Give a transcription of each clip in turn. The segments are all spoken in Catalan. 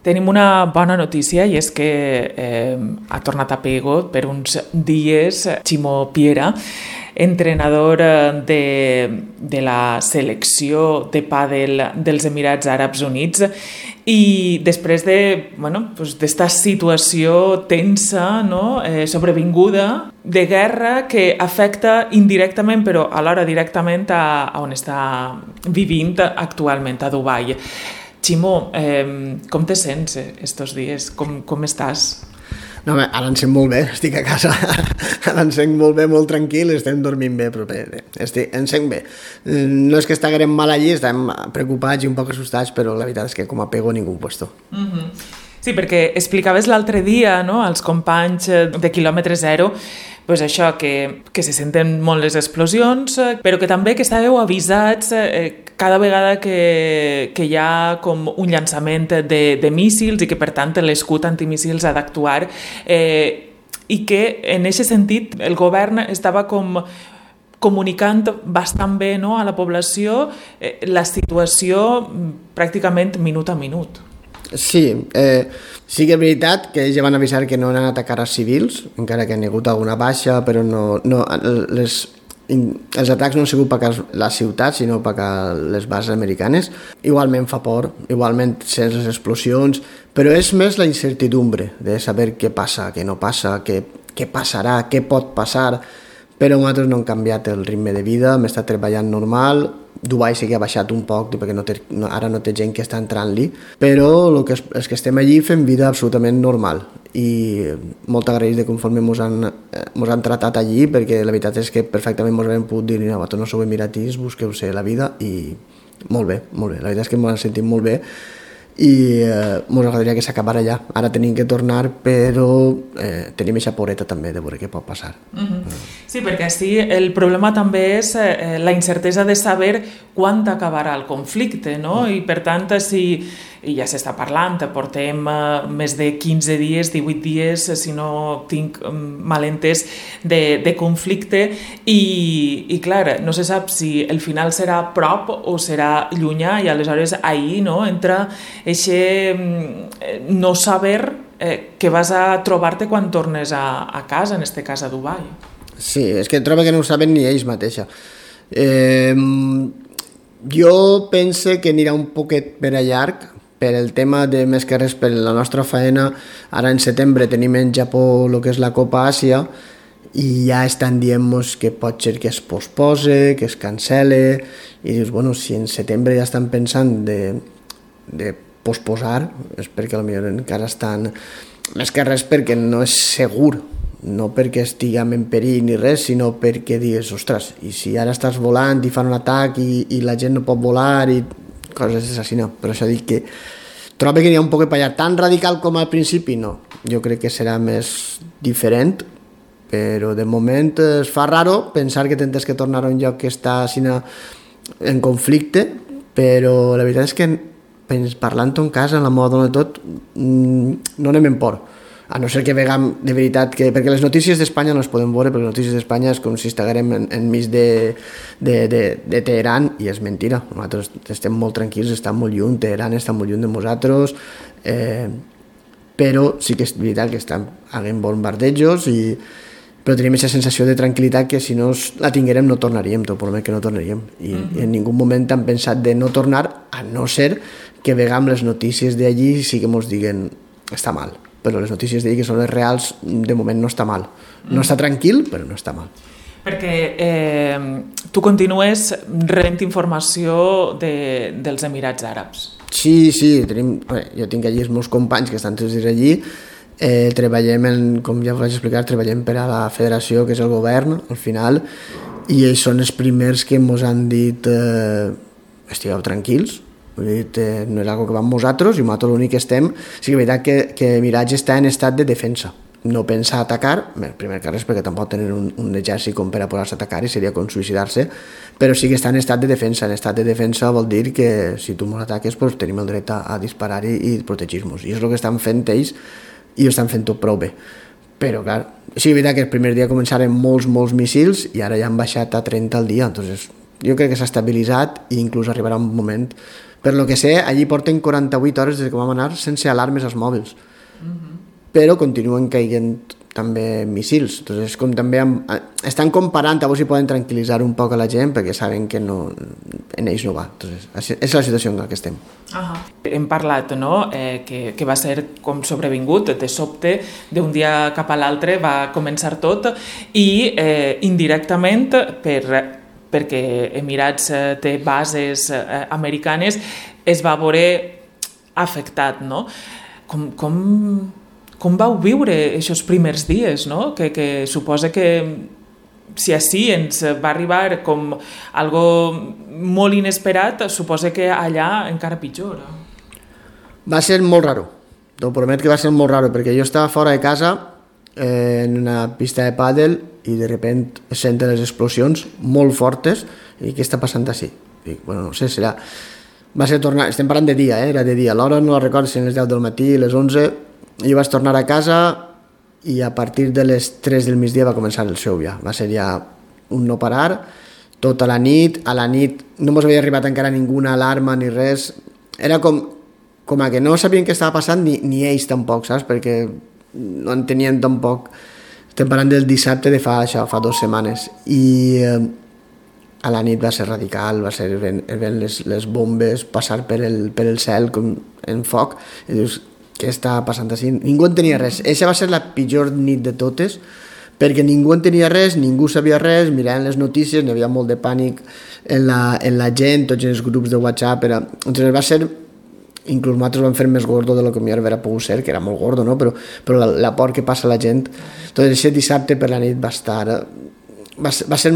Tenim una bona notícia i és que ha tornat a Pego per uns dies Ximo Piera, entrenador de la selecció de pàdel dels Emirats Àrabs Units, i després d'esta situació tensa, sobrevinguda, de guerra que afecta indirectament però alhora directament a on està vivint actualment, a Dubai. Ximo, com te sents estos dies? Com estàs? No, ara em sent molt bé, estic a casa, ara em sent molt bé, molt tranquil, estem dormint bé, però bé, em sent bé. No és que estiguem mal allí, estem preocupats i un poc assustats, però la veritat és que com a Pego ningú puesto. Sí, perquè explicaves l'altre dia, als companys de quilòmetre zero, això, que se senten molt les explosions, però que també que estàveu avisats cada vegada que hi ha com un llançament de míssils i que, per tant, l'escut antimíssils ha d'actuar, i que, en aquest sentit, el govern estava comunicant bastant bé a la població la situació pràcticament minut a minut. Sí, sí que és veritat que ells ja van avisar que no han atacat a civils, encara que han hagut alguna baixa, però els atacs no han sigut per la ciutat, sinó per les bases americanes. Igualment fa por, igualment sents les explosions, però és més la incertidumbre de saber què passa, què no passa, què passarà, què pot passar, però nosaltres no hem canviat el ritme de vida, hem estat treballant normal. Dubai sí que ha baixat un poc perquè ara no té gent que està entrant-li, però els que estem allí fem vida absolutament normal i molt agraïts de conforme mos han tratat allí, perquè la veritat és que perfectament mos hem pogut dir vosaltres no sou emiratís, busqueu-se la vida, i molt bé, la veritat és que mos han sentit molt bé i mos agradaria que s'acabara ja. Ara tenim que tornar, però tenim aquesta poreta també de veure què pot passar. Sí, perquè sí, el problema també és la incertesa de saber quan acabarà el conflicte, i per tant, i ja s'està parlant, portem més de 15 dies, 18 dies, si no tinc mal entès, de conflicte, i clar, no se sap si el final serà a prop o serà llunyà, i aleshores ahir entra no saber què vas a trobar-te quan tornes a casa, en este cas a Dubai. Sí, és que trobo que no ho saben ni ells mateixa. Jo penso que anirà un poquet per a llarg, per el tema de més que res per la nostra feina. Ara en setembre tenim en Japó el que és la Copa Àsia i ja estan dient-nos que pot ser que es pospose, que es cancele, i dius, si en setembre ja estan pensant de posposar, és perquè potser encara estan, més que res perquè no és segur, no perquè estiguem en perill ni res, sinó perquè digues, ostres, i si ara estàs volant i fan un atac i la gent no pot volar i coses així, no. Per això dic que trobo que n'hi ha un poc per allà. Tan radical com al principi, no. Jo crec que serà més diferent, però de moment es fa raro pensar que tens que tornar a un lloc que està en conflicte, però la veritat és que parlant-ho en casa, en la meva dona i tot, no anem en por. A no ser que vegam de veritat perquè les notícies d'Espanya no les podem veure, perquè les notícies d'Espanya és com si estiguem enmig de Teheran, i és mentira. Nosaltres estem molt tranquils, estem molt lluny, Teheran està molt lluny de nosaltres, però sí que és veritat que estan havent bombardejos, però tenim aquesta sensació de tranquil·litat que si no la tinguérem no tornaríem, tot promet que no tornaríem, i en ningú moment hem pensat de no tornar, a no ser que vegam les notícies d'allí sí que ens diguen està mal, però les notícies d'allí que són les reals de moment no està mal, no està tranquil però no està mal. Perquè tu continues rebent informació dels Emirats Àrabs. Sí, jo tinc allí els meus companys que estan tots allí. Treballem, com ja us vaig explicar, treballem per a la federació, que és el govern, al final, i ells són els primers que ens han dit estigueu tranquils, no és una que va amb nosaltres, i nosaltres l'únic que estem, sí que és veritat que Emirats està en estat de defensa, no pensa atacar, primer que res perquè tampoc tenen un exèrcit com per a posar-se a atacar i seria com suïcidar-se, però sí que està en estat de defensa. En estat de defensa vol dir que si tu ens ataques doncs tenim el dret a disparar i protegir-nos, i és el que estan fent ells, i ho estan fent tot prou bé. Però clar, sí que és veritat que el primer dia començaren molts míssils i ara ja han baixat a 30 al dia, entonces jo crec que s'ha estabilitzat i inclús arribarà un moment. Per lo que sé, allí porten 48 hores des que vam anar sense alarmes als mòbils. Però continuen caient també missils. Entonces, com també estan comparant a veure si poden tranquil·litzar un poc a la gent perquè saben que no, en ells no va. Entonces, és la situació en la que estem. Hem parlat, no?, que va ser com sobrevingut, de sobte, d'un dia cap a l'altre va començar tot i indirectament perquè Emirats té bases americanes es va veure afectat, no? Com vau viure aquests primers dies, no? Que suposa que si així ens va arribar com algo molt inesperat, suposa que allà encara pitjor. Va ser molt raro, t'ho promet que va ser molt raro, perquè jo estava fora de casa en una pista de pàdel i de repente senten les explosions molt fortes i què està passant així? Dic, bueno, no sé, serà... Va ser tornar... Estem parlant de dia, era de dia. L'hora no la recordo si eren les 10 del matí, les 11... Jo vaig tornar a casa i a partir de les 3 del migdia va començar el show ja. Va ser ja un no parar, tota la nit. A la nit no mos havia arribat encara ninguna alarma ni res. Era com a que no sabien què estava passant ni ells tampoc, saps? Perquè no en tenien tampoc. Estem parlant del dissabte de fa 2 setmanes. I a la nit va ser radical, va ser veient les bombes passar per el cel com en foc. I dius, què està passant així? Ningú en tenia res. Eixa va ser la pitjor nit de totes, perquè ningú en tenia res, ningú sabia res, mirant les notícies, n'hi havia molt de pànic en la gent, tots els grups de WhatsApp. Entonces va ser, inclús nosaltres vam fer més gordo de lo que millor haver pogut ser, que era molt gordo, no? Però la por que passa la gent. Entonces aquest dissabte per la nit va ser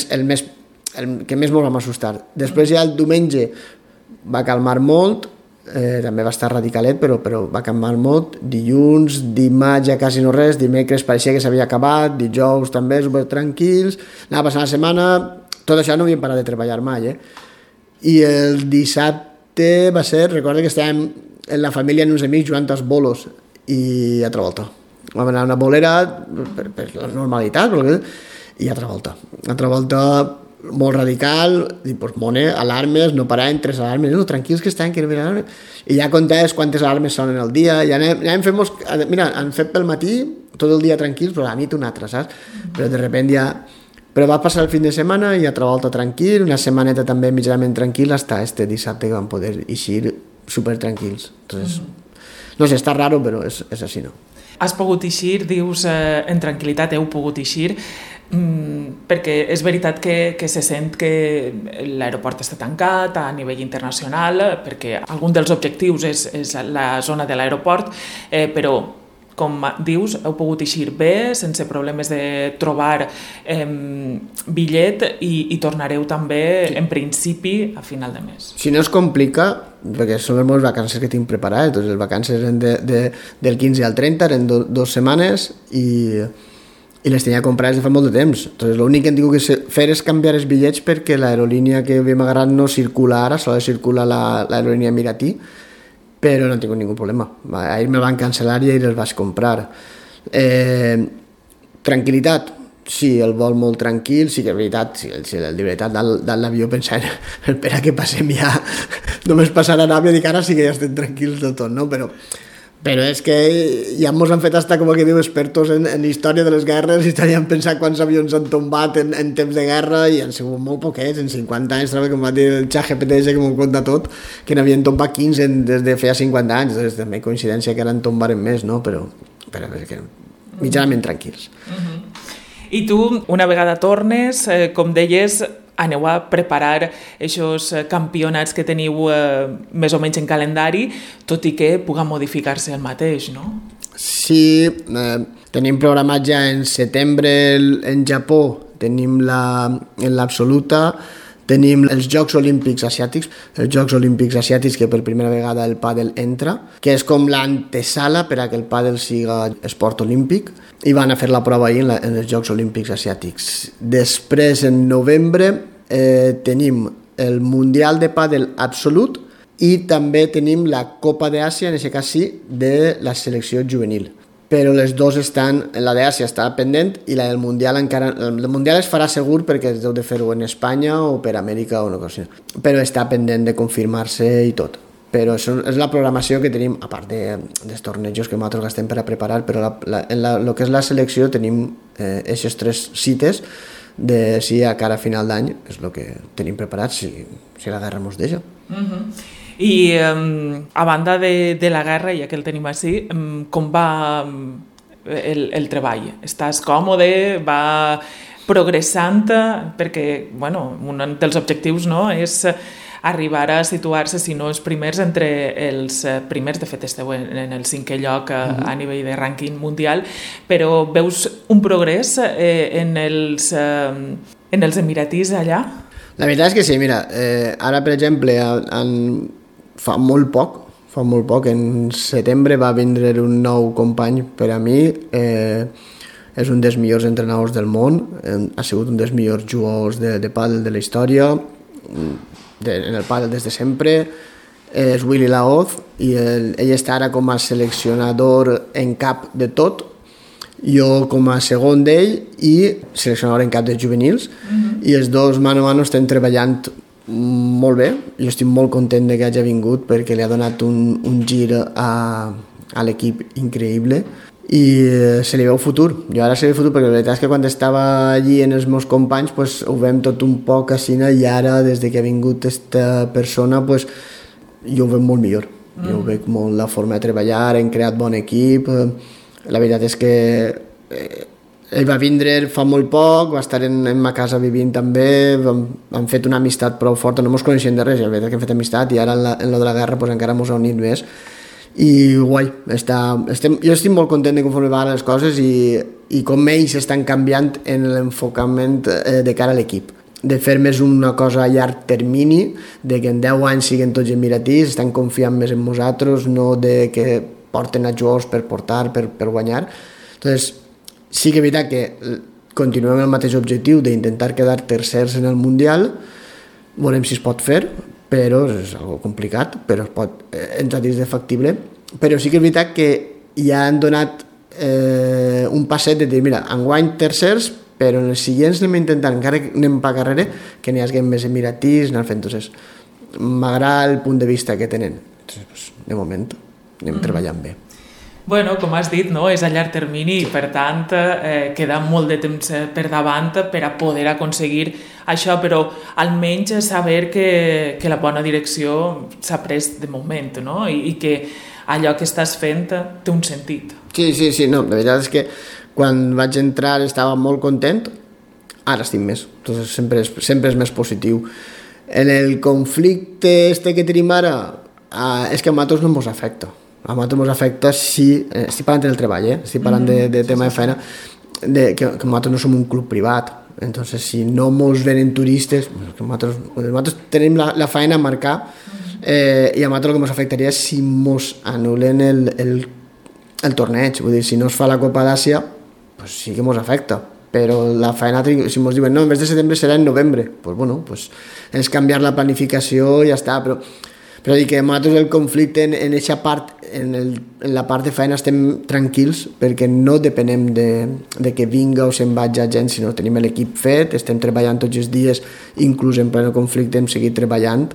el que més ens vam assustar. Després ja el diumenge va calmar molt, també va estar radicalet, però va calmar molt. Dilluns, dimarts ja quasi no res, dimecres pareixia que s'havia acabat, dijous també super tranquils, anava passant la setmana, tot això no havíem parat de treballar mai, I el dissabte va ser, recordo que estàvem en la família, en uns amics jugant als bolos i altra volta. Vam anar a una bolera per la normalitat, i altra volta molt radical, i pues mone, alarmes, no paraven, 3 alarmes, no, tranquils que estan, que no miren alarmes, i ja comptaves quantes alarmes sonen al dia, ja anem fent mira, han fet pel matí tot el dia tranquils, però a la nit un altre, saps? Però de repente ja... Però va passar el fin de setmana i altra volta tranquil, una setmaneta també mitjanament tranquil, hasta este dissabte que vam poder eixir super tranquils. Entonces, no sé, està raro, però és així, no? Has pogut eixir, dius, en tranquil·litat heu pogut eixir, perquè és veritat que se sent que l'aeroport està tancat a nivell internacional, perquè algun dels objectius és la zona de l'aeroport, però com dius, heu pogut eixir bé, sense problemes de trobar bitllet i tornareu també, en principi, a final de mes. Si no es complica, perquè són les meves vacances que tinc preparades, doncs les vacances eren del 15 al 30, eren 2 setmanes i les tenia comprades de fa molt de temps. Entonces, l'únic que hem tingut que fer és canviar els bitllets perquè l'aerolínia que havíem agarrat no circula ara, sols circula l'aerolínia Emiratí, però no he tingut ningú problema. Ahir me'l van cancel·lar i ahir els vaig comprar. Tranquil·litat, sí, el vol molt tranquil, sí que és veritat, sí, de veritat, dalt l'avió pensant, espera que passem ja, només passar a Aràbia, dic ara sí que ja estem tranquils del tot, no? Però és que ja ens han fet hasta com que diu expertos en història de les guerres i estaríem pensant quants avions han tombat en temps de guerra i han sigut molt poquets, en 50 anys, com va dir el ChatGPT que m'ho conta tot, que n'havien tombat 15 des de feia 50 anys, doncs també coincidència que ara en tombaren més, no? Però és que mitjanament tranquils. I tu, una vegada tornes, com deies, aneu a preparar aquests campionats que teniu més o menys en calendari, tot i que puga modificar-se el mateix, no? Sí, tenim programat ja en setembre en Japó, tenim en l'absoluta, tenim els Jocs Olímpics Asiàtics, que per primera vegada el pàdel entra, que és com l'antesala per a que el pàdel siga esport olímpic, i van a fer la prova ahir en els Jocs Olímpics Asiàtics. Després, en novembre, tenim el Mundial de Pàdel Absolut i també tenim la Copa d'Àsia, en aquest cas sí, de la selecció juvenil. però les dues estan, la d'Àsia està pendent i la del Mundial encara, el Mundial es farà segur perquè es deu de fer-ho en Espanya o per Amèrica o una cosa així, però està pendent de confirmar-se i tot. Però això és la programació que tenim, a part dels tornejos que nosaltres gastem per a preparar, però en el que és la selecció tenim aquestes 3 cites de si a cara a final d'any és el que tenim preparat si la guerra mos deixa. I a banda de la guerra, ja que el tenim així, com va el treball? Estàs còmode? Va progressant? Perquè, bueno, un dels objectius, no, és arribar a situar-se, si no els primers, entre els primers. De fet, esteu en el 5è lloc a nivell de rànquing mundial, però veus un progrés en els emiratís allà? La veritat és que sí, mira, ara per exemple fa molt poc, en setembre va vindre un nou company per a mi, és un dels millors entrenadors del món, ha sigut un dels millors jugadors de pàdel de la història, en el pàdel des de sempre, és Willy Laoz, i ell està ara com a seleccionador en cap de tot, jo com a segon d'ell i seleccionador en cap de juvenils, i els dos mano a mano estem treballant molt bé. Jo estic molt content de que hagi vingut perquè li ha donat un gir a l'equip increïble i se li veu futur. Jo ara se li veu futur perquè la veritat és que quan estava allí en els meus companys pues, ho veiem tot un poc així, i ara des que ha vingut aquesta persona pues, jo ho veig molt millor. Jo ho veig molt la forma de treballar, hem creat bon equip. La veritat és que ell va vindre fa molt poc, va estar en ma casa vivint també, hem fet una amistat prou forta, no ens coneixem de res, la veritat que hem fet amistat i ara en lo de la guerra pues, encara ens ha unit més. I guai, jo estic molt content de conforme van les coses i com ells estan canviant en l'enfocament de cara a l'equip, de fer més una cosa a llarg termini, de que en 10 anys siguin tots emiratís, estan confiant més en nosaltres, no de que porten a jugadors per portar, per guanyar. Entonces, sí que és veritat que continuem el mateix objectiu d'intentar quedar tercers en el Mundial, veurem si es pot fer, però és algo complicat, però ens ha dit de factible, però sí que és veritat que ja han donat un passet de dir, mira, enguany tercers, però en els següents anem intentant, encara que anem per carrera, que n'hi hagi més emiratís, anar fent. Entonces, m'agrada el punt de vista que tenen. Entonces, pues, de moment, anem treballant bé. Bueno, com has dit, no? És a llarg termini i, per tant, queda molt de temps per davant per a poder aconseguir això, però almenys saber que la bona direcció s'ha pres de moment, no? I que allò que estàs fent té un sentit. Sí, no, la veritat és que quan vaig entrar estava molt content, ara estic més, entonces sempre és més positiu. En el conflicte que tenim ara, és que a nosaltres no ens afecta. A nosaltres ens afecta si... Estic parlant del treball, estic parlant de tema de feina, que nosaltres no som un club privat. Entonces, si no ens venen turistes, nosaltres tenim la feina a marcar i a nosaltres el que ens afectaria és si ens anulen el torneig. Vull dir, si no es fa la Copa d'Àsia, pues sí que ens afecta. Però la feina, si ens diuen no, en vez de setembre serà en novembre, pues bueno, pues és canviar la planificació i ja està, però dir que nosaltres el conflicte en aquesta part, en la part de feina estem tranquils perquè no depenem de que vinga o se'n vagi gent, sinó tenim l'equip fet, estem treballant tots els dies, inclús en ple conflicte hem seguit treballant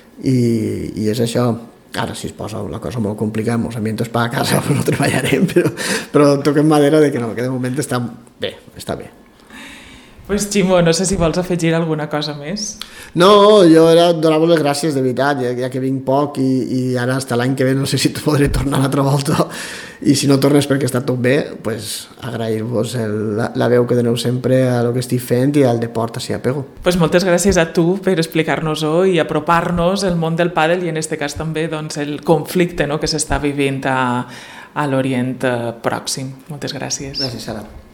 i és això. Ara, si es posa la cosa molt complicada, ens avientos per a casa, no treballarem, però toquem madera de que no, que de moment està bé, està bé. Pues Ximo, no sé si vols afegir alguna cosa més. No, jo donava les gràcies, de veritat, ja que vinc poc i ara fins l'any que ve no sé si podré tornar l'altra volta i si no tornes perquè està tot bé, pues agrair-vos la veu que doneu sempre a lo que estic fent i al deport així a Pego. Pues moltes gràcies a tu per explicar-nos-ho i apropar-nos el món del pàdel i en este cas també doncs, el conflicte, no, que s'està vivint a l'Orient Pròxim. Moltes gràcies. Gràcies, Sara.